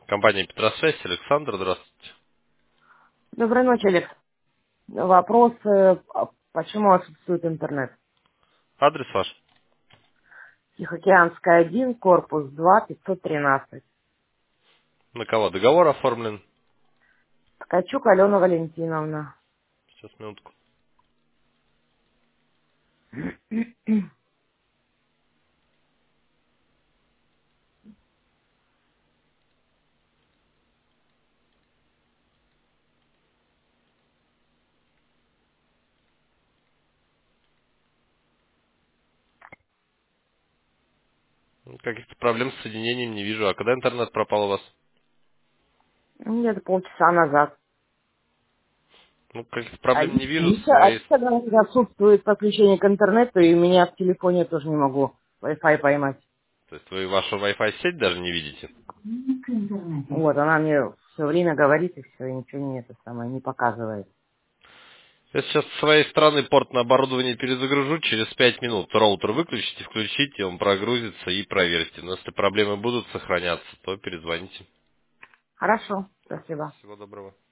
Компания Петросвязь, Александр, здравствуйте. Доброй ночи, Алекс. Вопрос, почему отсутствует интернет? Адрес ваш? Тихоокеанская 1, корпус 2, 513. На кого договор оформлен? Ткачук Алена Валентиновна. Сейчас, минутку. Каких-то проблем с соединением не вижу. А когда интернет пропал у вас? Где-то полчаса назад. Ну, каких-то А проблем не вижу. Вика, когда у меня отсутствует подключение к интернету, и у меня в телефоне тоже не могу Wi-Fi поймать. То есть вы вашу Wi-Fi сеть даже не видите? Вот, она мне все время говорит, и все, и ничего не это самое не показывает. Я сейчас с своей стороны порт на оборудование перезагружу через 5 минут. Роутер выключите, включите, он прогрузится и проверьте. Но если проблемы будут сохраняться, то перезвоните. Хорошо, спасибо. Всего доброго.